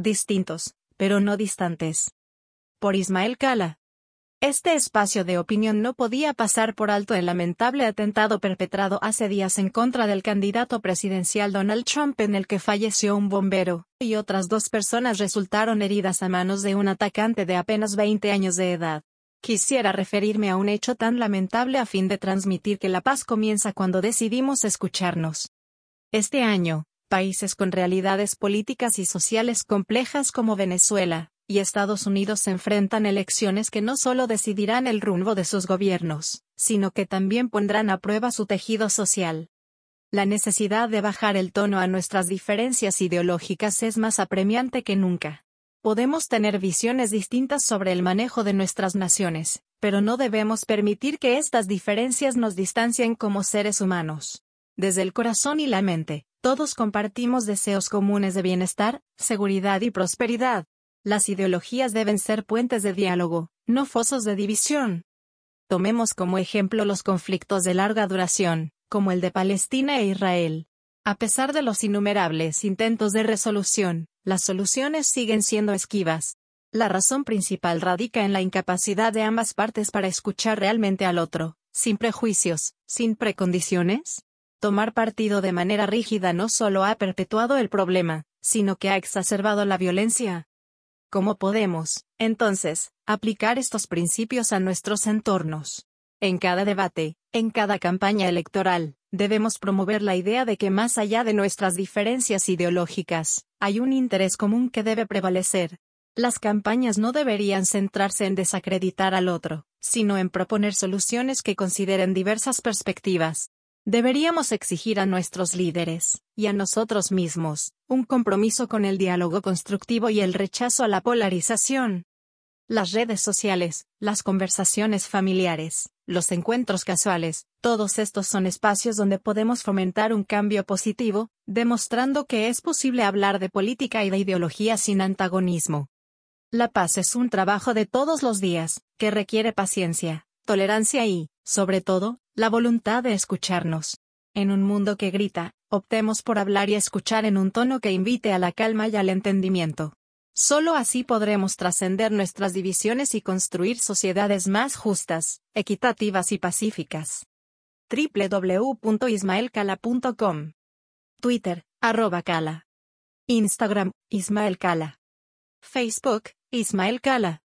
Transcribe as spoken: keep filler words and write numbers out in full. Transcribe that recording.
distintos, pero no distantes. Por Ismael Cala. Este espacio de opinión no podía pasar por alto el lamentable atentado perpetrado hace días en contra del candidato presidencial Donald Trump, en el que falleció un bombero, y otras dos personas resultaron heridas a manos de un atacante de apenas veinte años de edad. Quisiera referirme a un hecho tan lamentable a fin de transmitir que la paz comienza cuando decidimos escucharnos. Este año, países con realidades políticas y sociales complejas como Venezuela y Estados Unidos se enfrentan elecciones que no solo decidirán el rumbo de sus gobiernos, sino que también pondrán a prueba su tejido social. La necesidad de bajar el tono a nuestras diferencias ideológicas es más apremiante que nunca. Podemos tener visiones distintas sobre el manejo de nuestras naciones, pero no debemos permitir que estas diferencias nos distancien como seres humanos. Desde el corazón y la mente, todos compartimos deseos comunes de bienestar, seguridad y prosperidad. Las ideologías deben ser puentes de diálogo, no fosos de división. Tomemos como ejemplo los conflictos de larga duración, como el de Palestina e Israel. A pesar de los innumerables intentos de resolución, las soluciones siguen siendo esquivas. La razón principal radica en la incapacidad de ambas partes para escuchar realmente al otro, sin prejuicios, sin precondiciones. Tomar partido de manera rígida no solo ha perpetuado el problema, sino que ha exacerbado la violencia. ¿Cómo podemos, entonces, aplicar estos principios a nuestros entornos? En cada debate, en cada campaña electoral, debemos promover la idea de que más allá de nuestras diferencias ideológicas, hay un interés común que debe prevalecer. Las campañas no deberían centrarse en desacreditar al otro, sino en proponer soluciones que consideren diversas perspectivas. Deberíamos exigir a nuestros líderes, y a nosotros mismos, un compromiso con el diálogo constructivo y el rechazo a la polarización. Las redes sociales, las conversaciones familiares, los encuentros casuales, todos estos son espacios donde podemos fomentar un cambio positivo, demostrando que es posible hablar de política y de ideología sin antagonismo. La paz es un trabajo de todos los días, que requiere paciencia, tolerancia y, sobre todo, la voluntad de escucharnos. En un mundo que grita, optemos por hablar y escuchar en un tono que invite a la calma y al entendimiento. Solo así podremos trascender nuestras divisiones y construir sociedades más justas, equitativas y pacíficas. doble u doble u doble u punto ismael cala punto com. Twitter, arroba Cala. Instagram, Ismael Cala. Facebook, Ismael Cala.